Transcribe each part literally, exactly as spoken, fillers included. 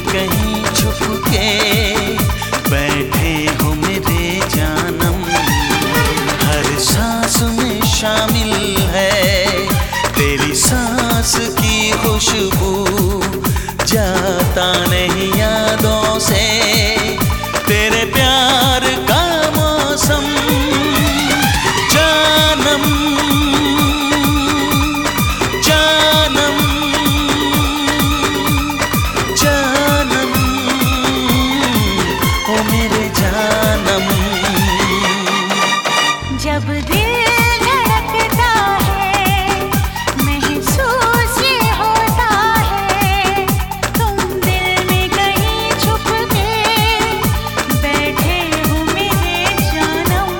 कहीं छुप के बैठे हो मेरे जानम। हर सांस में शामिल है तेरी सांस की खुशबू, जाता नहीं यादों से तेरे प्यार का मौसम। जानम जानम जानम ओ मेरे जानम। जब दिल धड़कता है महसूस ये होता है, तुम दिल में कहीं छुप के बैठे हो मेरे जानम।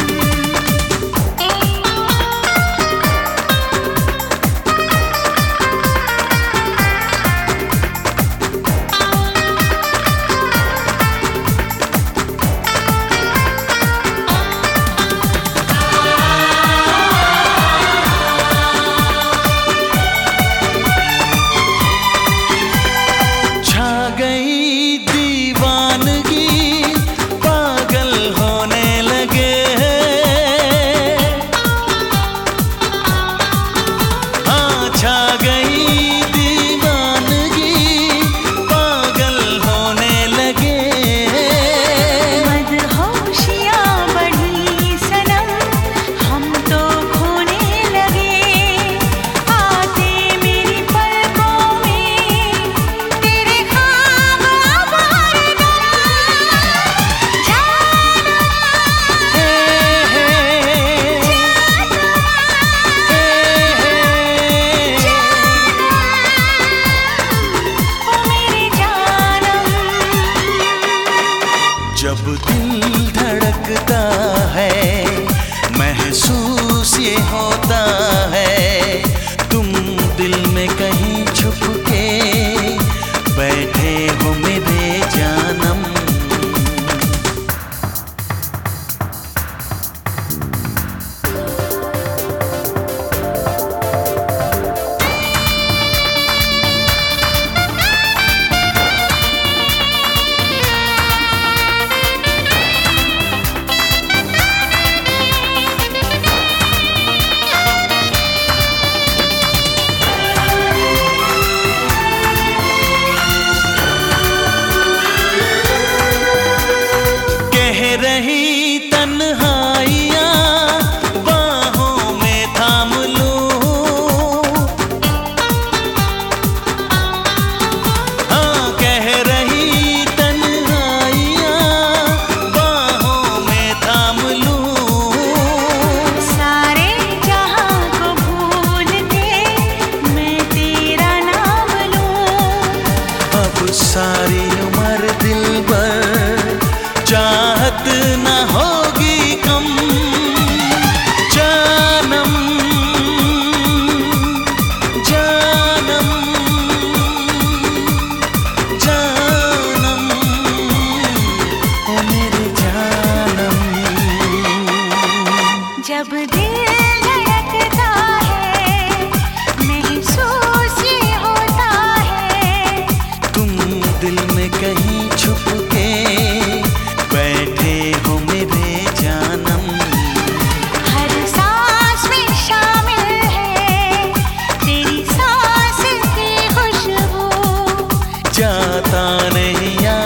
जब दिल धड़कता है महसूस ये होता है, तुम दिल में कहीं छुप के बैठे हो मेरे जानम। रही तन्हाइयाँ बाहों में थाम लूं, हाँ कह रही तन्हाइयाँ बाहों में थाम लूं। सारे जहां को भूल के मैं तेरा नाम लूं। अब सारी उम्र दिल भर चाहत न होगी कम। जानम जानम जानम ओ मेरे जानम। जब दिल धड़कता है महसूस ये होता है, तुम दिल में कहीं छुप के बैठे हो मेरे जानम। हर सांस में शामिल है तेरी सांस की खुशबू, जाता नहीं